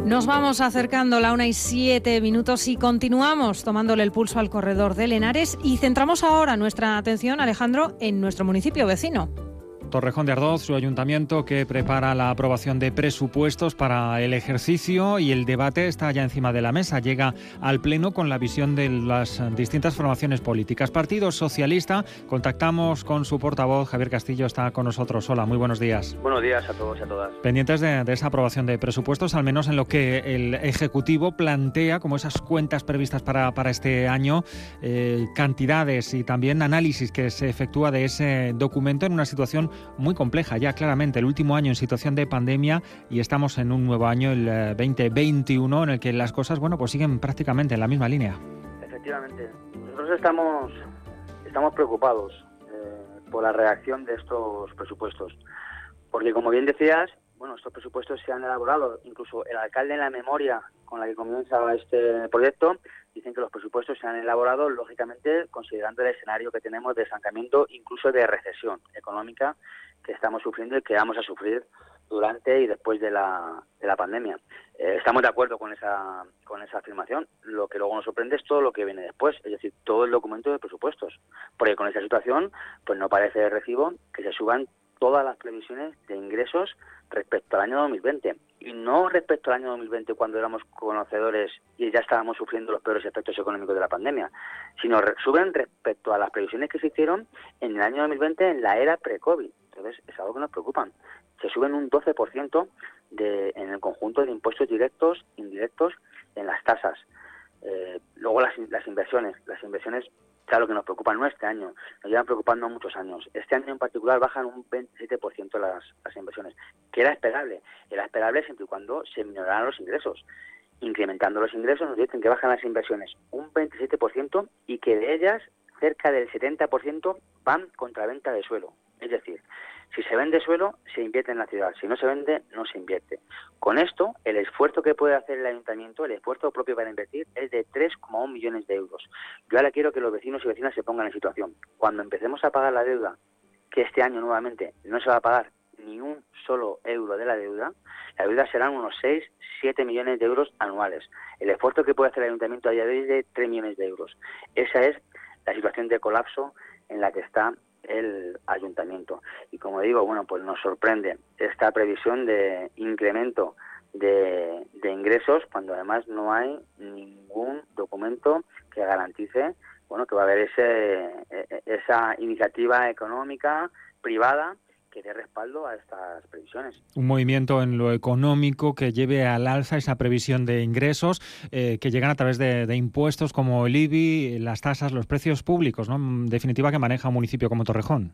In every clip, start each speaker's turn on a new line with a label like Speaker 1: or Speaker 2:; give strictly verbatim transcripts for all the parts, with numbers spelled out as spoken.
Speaker 1: Nos vamos acercando la una y siete minutos y continuamos tomándole el pulso al corredor del Henares y centramos ahora nuestra atención, Alejandro, en nuestro municipio vecino.
Speaker 2: Torrejón de Ardoz, su ayuntamiento, que prepara la aprobación de presupuestos para el ejercicio, y el debate está ya encima de la mesa. Llega al Pleno con la visión de las distintas formaciones políticas. Partido Socialista, contactamos con su portavoz, Javier Castillo, está con nosotros. Hola, muy buenos días.
Speaker 3: Buenos días a todos y a todas.
Speaker 2: Pendientes de, de esa aprobación de presupuestos, al menos en lo que el Ejecutivo plantea como esas cuentas previstas para, para este año, eh, cantidades y también análisis que se efectúa de ese documento en una situación muy compleja ya, claramente, el último año en situación de pandemia, y estamos en un nuevo año, el veinte veintiuno, en el que las cosas, bueno, pues siguen prácticamente en la misma línea.
Speaker 3: Efectivamente. Nosotros estamos, estamos preocupados eh, por la reacción de estos presupuestos, porque, como bien decías, bueno, estos presupuestos se han elaborado, incluso el alcalde, en la memoria con la que comienza este proyecto, dicen que los presupuestos se han elaborado, lógicamente, considerando el escenario que tenemos de estancamiento, incluso de recesión económica que estamos sufriendo y que vamos a sufrir durante y después de la, de la pandemia. Eh, estamos de acuerdo con esa, con esa afirmación. Lo que luego nos sorprende es todo lo que viene después, es decir, todo el documento de presupuestos, porque con esta situación pues no parece de recibo que se suban todas las previsiones de ingresos respecto al año dos mil veinte. Y no respecto al año dos mil veinte, cuando éramos conocedores y ya estábamos sufriendo los peores efectos económicos de la pandemia, sino re- suben respecto a las previsiones que se hicieron en el año dos mil veinte, en la era pre-COVID. Entonces, es algo que nos preocupa. Se suben un doce por ciento de, en el conjunto de impuestos directos, indirectos, en las tasas. Eh, luego las, las inversiones. Las inversiones, claro que nos preocupan, no este año, nos llevan preocupando muchos años. Este año en particular bajan un veintisiete por ciento las, las inversiones, que era esperable. Era esperable siempre y cuando se minoraran los ingresos. Incrementando los ingresos nos dicen que bajan las inversiones un veintisiete por ciento y que de ellas cerca del setenta por ciento van contra venta de suelo. Es decir, si se vende suelo, se invierte en la ciudad. Si no se vende, no se invierte. Con esto, el esfuerzo que puede hacer el ayuntamiento, el esfuerzo propio para invertir, es de tres coma uno millones de euros. Yo ahora quiero que los vecinos y vecinas se pongan en situación. Cuando empecemos a pagar la deuda, que este año nuevamente no se va a pagar ni un solo euro de la deuda, la deuda serán unos seis, siete millones de euros anuales. El esfuerzo que puede hacer el ayuntamiento a día de hoy es de tres millones de euros. Esa es la situación de colapso en la que está el ayuntamiento. Y como digo, bueno, pues nos sorprende esta previsión de incremento de, de ingresos, cuando además no hay ningún documento que garantice, bueno, que va a haber ese esa iniciativa económica privada que dé respaldo a estas previsiones.
Speaker 2: Un movimiento en lo económico que lleve al alza esa previsión de ingresos eh, que llegan a través de, de impuestos como el I B I, las tasas, los precios públicos, ¿no? En definitiva, que maneja un municipio como Torrejón.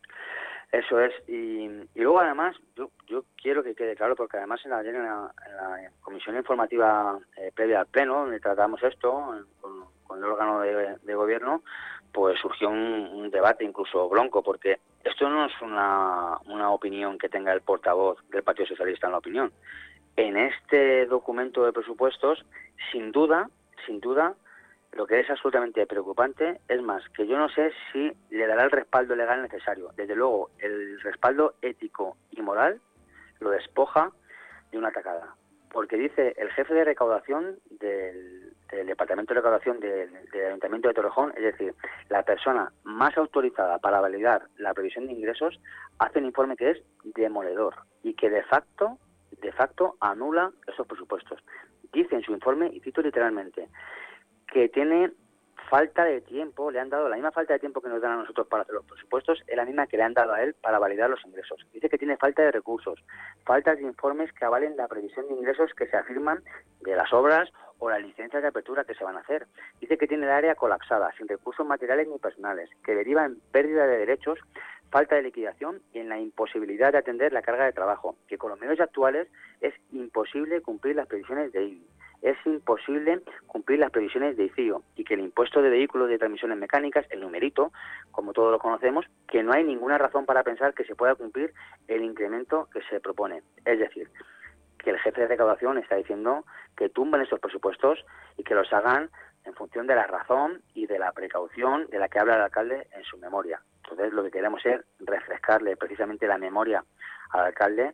Speaker 3: Eso es. Y, y luego, además, yo, yo quiero que quede claro, porque además en la, en la, en la comisión informativa eh, previa al Pleno, donde tratamos esto con, con el órgano de, de gobierno, pues surgió un, un debate incluso bronco, porque esto no es una, una opinión que tenga el portavoz del Partido Socialista en la opinión. En este documento de presupuestos, sin duda, sin duda, lo que es absolutamente preocupante es más, que yo no sé si le dará el respaldo legal necesario. Desde luego, el respaldo ético y moral lo despoja de una tacada. Porque dice el jefe de recaudación del, del Departamento de Recaudación del, del Ayuntamiento de Torrejón, es decir, la persona más autorizada para validar la previsión de ingresos, hace un informe que es demoledor y que de facto, de facto anula esos presupuestos. Dice en su informe, y cito literalmente, que tiene falta de tiempo, le han dado la misma falta de tiempo que nos dan a nosotros para hacer los presupuestos, es la misma que le han dado a él para validar los ingresos. Dice que tiene falta de recursos, falta de informes que avalen la previsión de ingresos que se afirman de las obras o las licencias de apertura que se van a hacer. Dice que tiene el área colapsada, sin recursos materiales ni personales, que deriva en pérdida de derechos, falta de liquidación y en la imposibilidad de atender la carga de trabajo, que con los medios actuales es imposible cumplir las previsiones de I B I. Es imposible cumplir las previsiones de I C I O y que el impuesto de vehículos de transmisiones mecánicas, el numerito, como todos lo conocemos, que no hay ninguna razón para pensar que se pueda cumplir el incremento que se propone. Es decir, que el jefe de recaudación está diciendo que tumben esos presupuestos y que los hagan en función de la razón y de la precaución de la que habla el alcalde en su memoria. Entonces, lo que queremos es refrescarle precisamente la memoria al alcalde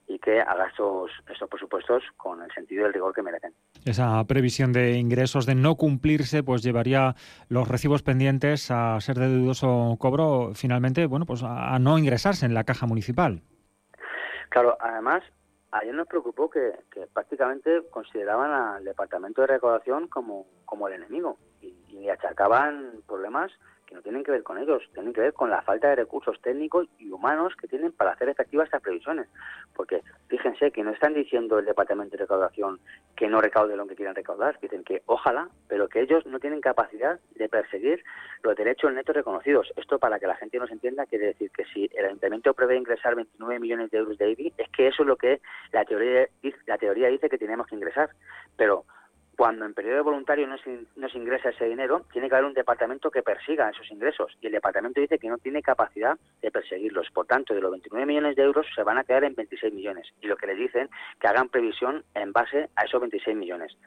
Speaker 3: y que haga estos, estos presupuestos con el sentido y el rigor que merecen.
Speaker 2: Esa previsión de ingresos de no cumplirse pues llevaría los recibos pendientes a ser de dudoso cobro, finalmente, bueno, pues a no ingresarse en la caja municipal.
Speaker 3: Claro, además, ayer nos preocupó que, que prácticamente consideraban al Departamento de Recaudación como, como el enemigo y, y achacaban problemas que no tienen que ver con ellos, tienen que ver con la falta de recursos técnicos y humanos que tienen para hacer efectivas estas previsiones. Porque fíjense que no están diciendo el Departamento de Recaudación que no recaude lo que quieran recaudar, dicen que ojalá, pero que ellos no tienen capacidad de perseguir los derechos netos reconocidos. Esto, para que la gente nos entienda, quiere decir que si el Ayuntamiento prevé ingresar veintinueve millones de euros de I B I, es que eso es lo que la teoría, la teoría dice que tenemos que ingresar. Pero cuando en periodo voluntario no se, no se ingresa ese dinero, tiene que haber un departamento que persiga esos ingresos. Y el departamento dice que no tiene capacidad de perseguirlos. Por tanto, de los veintinueve millones de euros se van a quedar en veintiséis millones. Y lo que les dicen, que hagan previsión en base a esos veintiséis millones.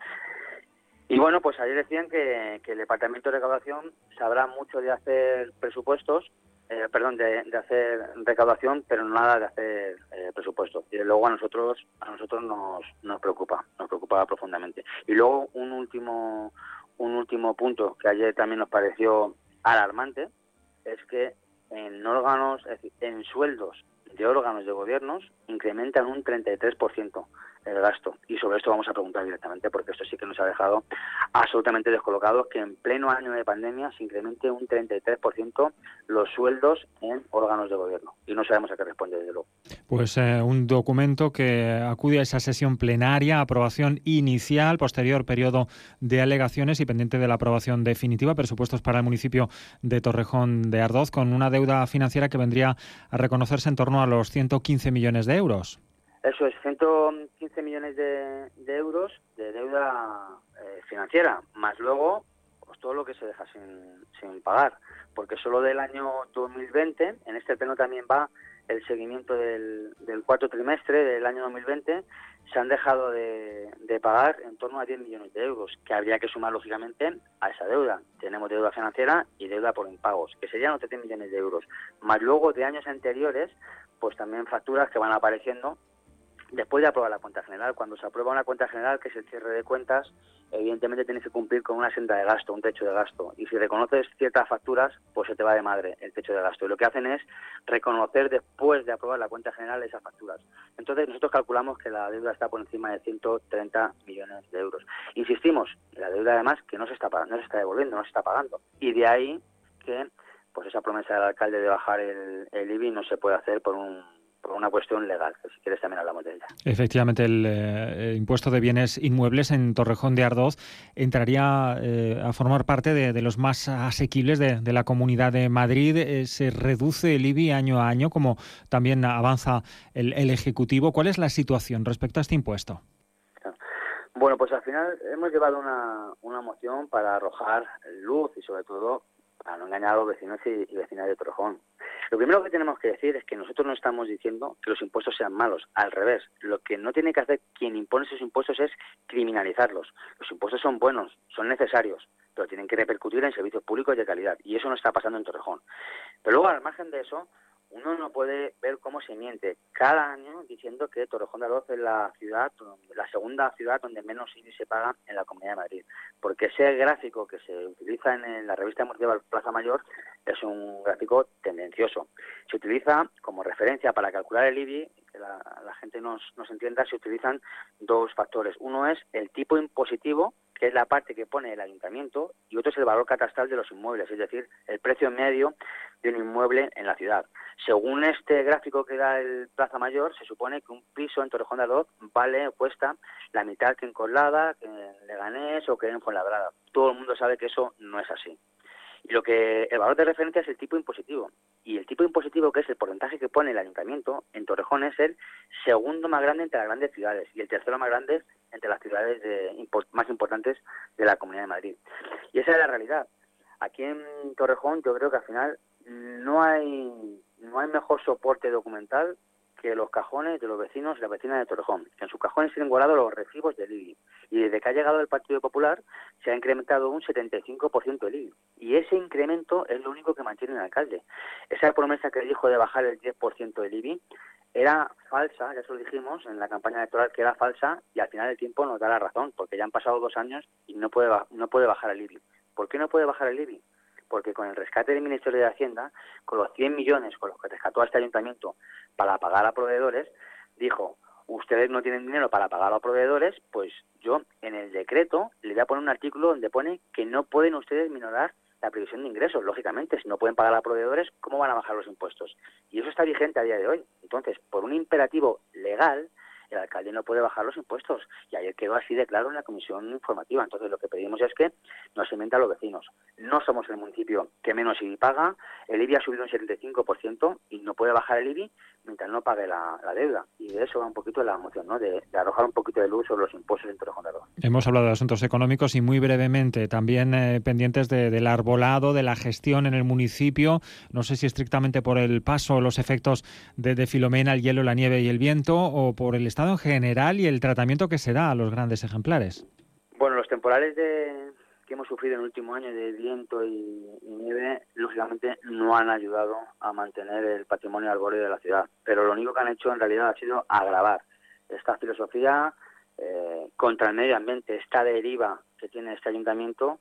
Speaker 3: Y bueno, pues ayer decían que, que el Departamento de Recaudación sabrá mucho de hacer presupuestos, eh, perdón, de, de hacer recaudación, pero nada de hacer eh, presupuestos. Y luego a nosotros a nosotros nos, nos preocupa, nos preocupa profundamente. Y luego un último un último punto que ayer también nos pareció alarmante es que en órganos, es decir, en sueldos de órganos de gobiernos incrementan un treinta y tres por ciento el gasto. Y sobre esto vamos a preguntar directamente, porque esto sí que nos ha dejado absolutamente descolocados, que en pleno año de pandemia se incremente un treinta y tres por ciento los sueldos en órganos de gobierno. Y no sabemos a qué responde, desde luego.
Speaker 2: Pues eh, un documento que acude a esa sesión plenaria, aprobación inicial, posterior periodo de alegaciones y pendiente de la aprobación definitiva, presupuestos para el municipio de Torrejón de Ardoz, con una deuda financiera que vendría a reconocerse en torno a los ciento quince millones de euros.
Speaker 3: Eso es, ciento quince millones de, de euros de deuda eh, financiera, más luego pues todo lo que se deja sin, sin pagar, porque solo del año dos mil veinte, en este pleno también va el seguimiento del, del cuarto trimestre del año dos mil veinte, se han dejado de, de pagar en torno a diez millones de euros, que habría que sumar lógicamente a esa deuda. Tenemos deuda financiera y deuda por impagos, que serían otros diez millones de euros, más luego de años anteriores, pues también facturas que van apareciendo después de aprobar la cuenta general. Cuando se aprueba una cuenta general, que es el cierre de cuentas, evidentemente tienes que cumplir con una senda de gasto, un techo de gasto. Y si reconoces ciertas facturas, pues se te va de madre el techo de gasto. Y lo que hacen es reconocer después de aprobar la cuenta general esas facturas. Entonces nosotros calculamos que la deuda está por encima de ciento treinta millones de euros. Insistimos, la deuda además que no se está pagando, no se está devolviendo, no se está pagando. Y de ahí que pues esa promesa del alcalde de bajar el, el I B I no se puede hacer por un por una cuestión legal, que si quieres también hablamos de ella.
Speaker 2: Efectivamente, el, eh, el impuesto de bienes inmuebles en Torrejón de Ardoz entraría eh, a formar parte de, de los más asequibles de, de la Comunidad de Madrid. Eh, se reduce el I B I año a año, como también avanza el, el Ejecutivo. ¿Cuál es la situación respecto a este impuesto?
Speaker 3: Bueno, pues al final hemos llevado una, una moción para arrojar luz y sobre todo para no engañar a los vecinos y, y vecinas de Torrejón. Lo primero que tenemos que decir es que nosotros no estamos diciendo que los impuestos sean malos, al revés. Lo que no tiene que hacer quien impone esos impuestos es criminalizarlos. Los impuestos son buenos, son necesarios, pero tienen que repercutir en servicios públicos de calidad, y eso no está pasando en Torrejón. Pero luego, al margen de eso, uno no puede ver cómo se miente cada año diciendo que Torrejón de Ardoz es la ciudad, la segunda ciudad donde menos I B I se paga en la Comunidad de Madrid. Porque ese gráfico que se utiliza en la revista municipal Plaza Mayor es un gráfico tendencioso. Se utiliza como referencia para calcular el I B I, que la, la gente nos, nos entienda, se utilizan dos factores. Uno es el tipo impositivo, que es la parte que pone el ayuntamiento, y otro es el valor catastral de los inmuebles, es decir, el precio medio de un inmueble en la ciudad. Según este gráfico que da el Plaza Mayor, se supone que un piso en Torrejón de Ardoz vale, cuesta la mitad que en Coslada, que en Leganés o que en Fuenlabrada. Todo el mundo sabe que eso no es así. Y lo que el valor de referencia es el tipo impositivo. Y el tipo impositivo, que es el porcentaje que pone el ayuntamiento, en Torrejón es el segundo más grande entre las grandes ciudades y el tercero más grande entre las ciudades de, import, más importantes de la Comunidad de Madrid. Y esa es la realidad. Aquí en Torrejón yo creo que al final no hay no hay mejor soporte documental que los cajones de los vecinos y las vecinas de Torrejón, que en sus cajones tienen guardados los recibos del I B I. Y desde que ha llegado el Partido Popular se ha incrementado un setenta y cinco por ciento el I B I. Y ese incremento es lo único que mantiene el alcalde. Esa promesa que dijo de bajar el diez por ciento del I B I era falsa, ya se lo dijimos en la campaña electoral que era falsa, y al final el tiempo nos da la razón, porque ya han pasado dos años y no puede, no puede bajar el I B I. ¿Por qué no puede bajar el I B I? Porque con el rescate del Ministerio de Hacienda, con los cien millones con los que rescató a este ayuntamiento para pagar a proveedores, dijo, ustedes no tienen dinero para pagar a proveedores, pues yo en el decreto le voy a poner un artículo donde pone que no pueden ustedes minorar la previsión de ingresos. Lógicamente, si no pueden pagar a proveedores, ¿cómo van a bajar los impuestos? Y eso está vigente a día de hoy. Entonces, por un imperativo legal, el alcalde no puede bajar los impuestos. Y ayer quedó así de claro en la comisión informativa. Entonces, lo que pedimos es que nos inventen a los vecinos. No somos el municipio que menos I B I paga. El I B I ha subido un setenta y cinco por ciento y no puede bajar el I B I mientras no pague la, la deuda. Y de eso va un poquito la moción, ¿no? De, de arrojar un poquito de luz sobre los impuestos en Torrejón de Ardoz.
Speaker 2: Hemos hablado de asuntos económicos y muy brevemente también eh, pendientes de, del arbolado, de la gestión en el municipio. No sé si estrictamente por el paso, los efectos de, de Filomena, el hielo, la nieve y el viento, o por el estado en general y el tratamiento que se da a los grandes ejemplares.
Speaker 3: Bueno, los temporales de... que hemos sufrido en el último año de viento y, y nieve, lógicamente no han ayudado a mantener el patrimonio arbóreo de la ciudad. Pero lo único que han hecho en realidad ha sido agravar esta filosofía eh, contra el medio ambiente, esta deriva que tiene este ayuntamiento,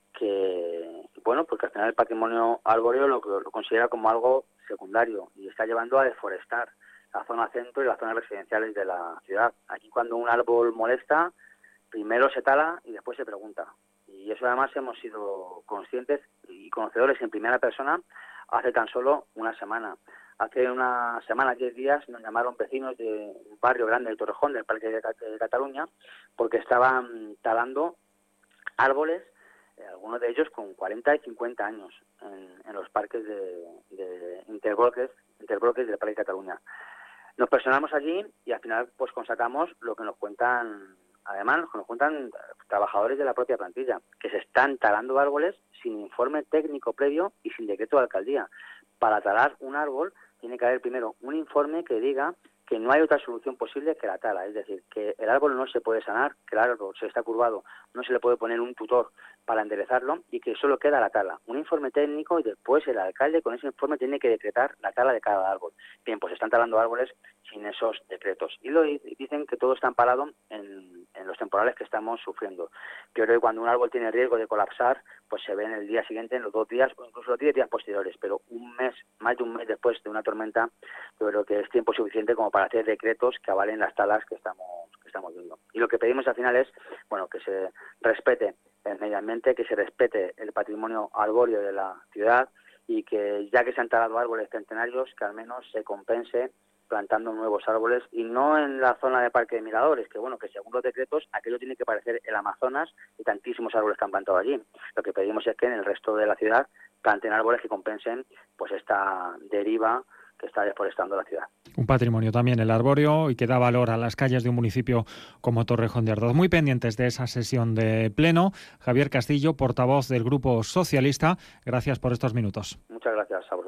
Speaker 3: que, bueno, porque al final el patrimonio arbóreo lo, lo considera como algo secundario y está llevando a deforestar la zona centro y las zonas residenciales de la ciudad. Aquí cuando un árbol molesta, primero se tala y después se pregunta. Y eso además hemos sido conscientes y conocedores en primera persona hace tan solo una semana. Hace una semana, diez días, nos llamaron vecinos de un barrio grande del Torrejón, del Parque de Cataluña, porque estaban talando árboles, eh, algunos de ellos con cuarenta y cincuenta años, en, en los parques de, de interbloques, interbloques del Parque de Cataluña. Nos personamos allí y al final pues constatamos lo que nos cuentan, además nos cuentan trabajadores de la propia plantilla, que se están talando árboles sin informe técnico previo y sin decreto de alcaldía. Para talar un árbol tiene que haber primero un informe que diga que no hay otra solución posible que la tala, es decir, que el árbol no se puede sanar, que el árbol se está curvado, no se le puede poner un tutor para enderezarlo y que solo queda la tala. Un informe técnico y después el alcalde con ese informe tiene que decretar la tala de cada árbol. Bien, pues están talando árboles sin esos decretos. Y lo dicen que todo está amparado en, en los temporales que estamos sufriendo. Yo creo que cuando un árbol tiene riesgo de colapsar, pues se ve en el día siguiente, en los dos días o incluso los diez días posteriores. Pero un mes, más de un mes después de una tormenta, yo creo que es tiempo suficiente como para hacer decretos que avalen las talas que estamos, que estamos viendo. Y lo que pedimos al final es, bueno, que se respete el medio ambiente, que se respete el patrimonio arbóreo de la ciudad y que ya que se han talado árboles centenarios, que al menos se compense plantando nuevos árboles y no en la zona de Parque de Miradores, que bueno, que según los decretos aquello tiene que parecer el Amazonas y tantísimos árboles que han plantado allí. Lo que pedimos es que en el resto de la ciudad planten árboles que compensen pues esta deriva que está deforestando la ciudad.
Speaker 2: Un patrimonio también el arbóreo y que da valor a las calles de un municipio como Torrejón de Ardoz. Muy pendientes de esa sesión de pleno. Javier Castillo, portavoz del Grupo Socialista, gracias por estos minutos.
Speaker 3: Muchas gracias a vosotros.